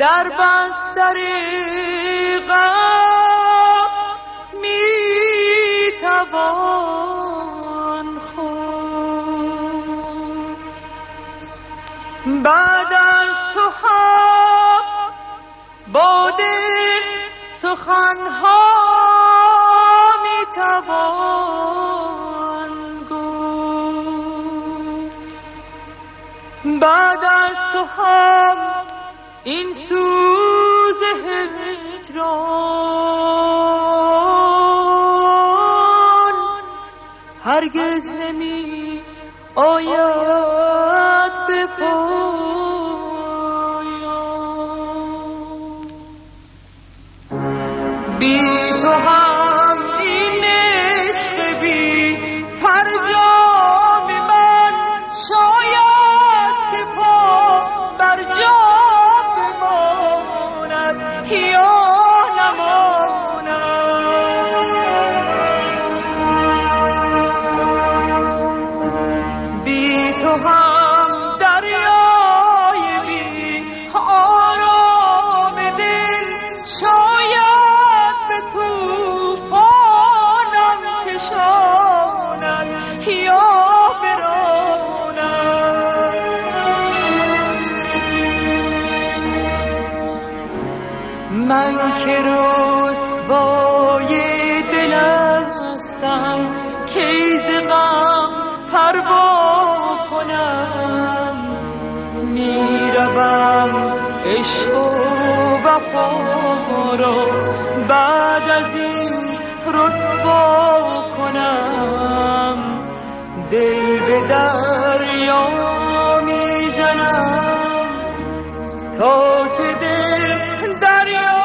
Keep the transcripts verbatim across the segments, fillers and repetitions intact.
در بستر غم میتوان خورد. بعد از تو هم با دل سخنها میتوان گفت. بعد از تو هم این سوز هجران هرگز نمی آید به پایان. بی تو هم این عشق بی فرجام من شاید که پا بر جا بماند یا نماند. بی تو هم دریای بی آرام دل شاید به طوفانم کشاند یا براند. من که رسوای دلم هستم کی ز غم پروا کنم. میروم عشق و وفا را بعد از این رسوا کنم. دل به دریا میزنم تا که دل دریا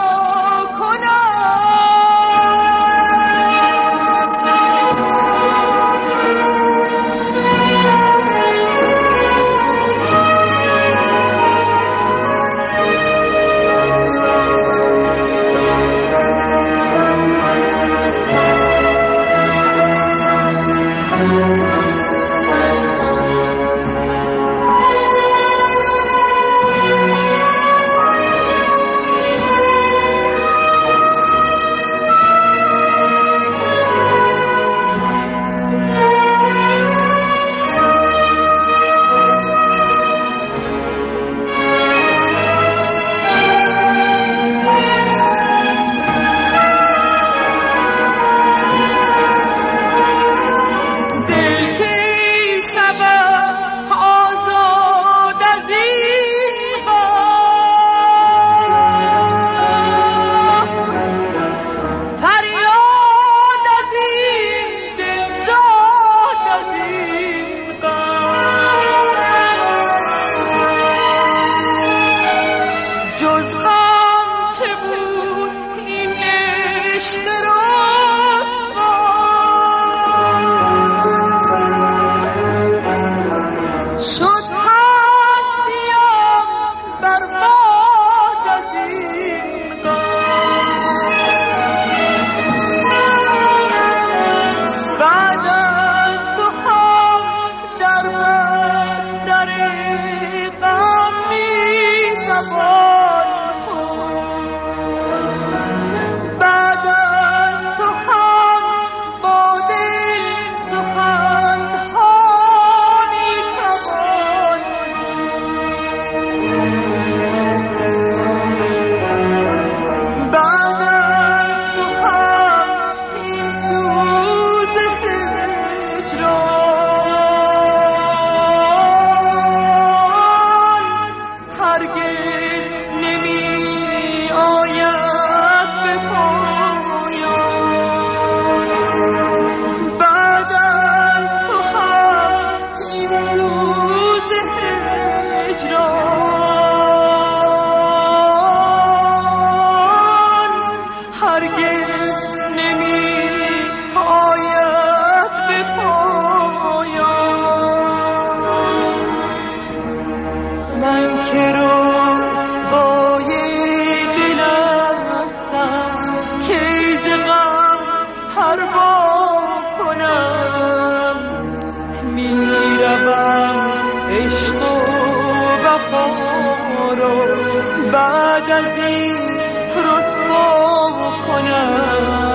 بعد از این رسوا کنم.